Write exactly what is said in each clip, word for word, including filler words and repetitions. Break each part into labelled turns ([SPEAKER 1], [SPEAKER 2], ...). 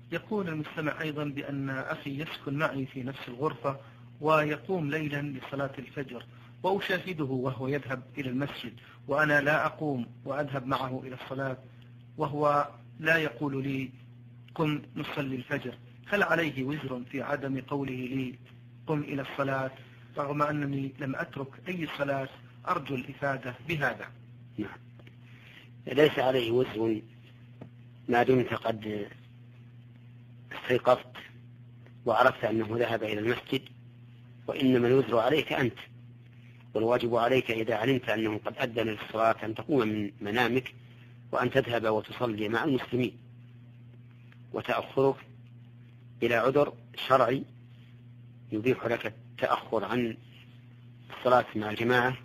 [SPEAKER 1] يقول المستمع أيضا بأن أخي يسكن معي في نفس الغرفة ويقوم ليلا لصلاة الفجر، وأشاهده وهو يذهب إلى المسجد وأنا لا أقوم وأذهب معه إلى الصلاة، وهو لا يقول لي قم نصلي الفجر. هل عليه وزر في عدم قوله لي قم إلى الصلاة رغم أنني لم أترك أي صلاة؟ أرجو الإفادة بهذا.
[SPEAKER 2] نعم، ليس عليه وزر ما دمت قد استيقظت وعرفت أنه ذهب إلى المسجد، وإنما الوزر عليك أنت، والواجب عليك إذا علمت أنه قد أذن للصلاة أن تقوم من منامك وأن تذهب وتصلي مع المسلمين، وتأخرك إلى عذر شرعي يبيح لك التأخر عن الصلاة مع الجماعة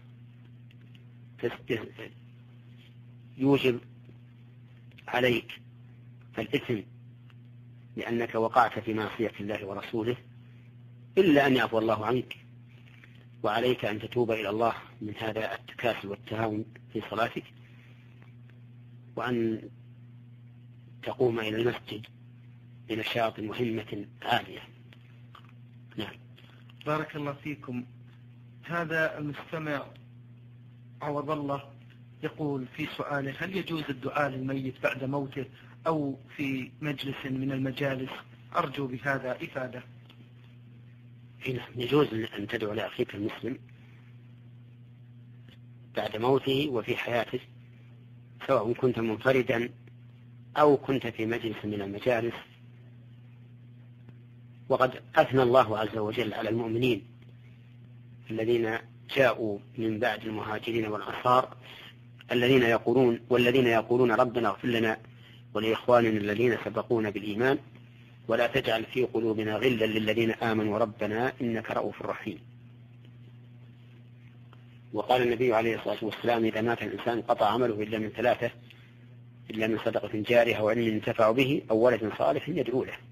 [SPEAKER 2] يوجب عليك الإثم لأنك وقعت في معصية الله ورسوله، إلا أن يعفو الله عنك، وعليك أن تتوب إلى الله من هذا التكاسل والتهاون في صلاتك، وأن تقوم إلى المسجد بنشاط وهمة عالية. نعم.
[SPEAKER 1] بارك الله فيكم. هذا المستمع عوض الله يقول في سؤاله: هل يجوز الدعاء للميت بعد موته أو في مجلس من المجالس؟ أرجو بهذا إفادة.
[SPEAKER 2] يجوز أن تدعو لأخيك المسلم بعد موته وفي حياته، سواء كنت منفردا أو كنت في مجلس من المجالس. وقد أثنى الله عز وجل على المؤمنين الذين جاءوا من بعد المهاجرين والأنصار الذين يقولون والذين يقولون ربنا اغفر لنا ولإخواننا الذين سبقونا بالإيمان ولا تجعل في قلوبنا غلا للذين آمنوا ربنا إنك رؤوف رحيم. وقال النبي عليه الصلاة والسلام: إذا مات الإنسان قطع عمله إلا من ثلاثة، إلا من صدقة جارية أو علم ينتفع به أو ولد صالح يدعو له.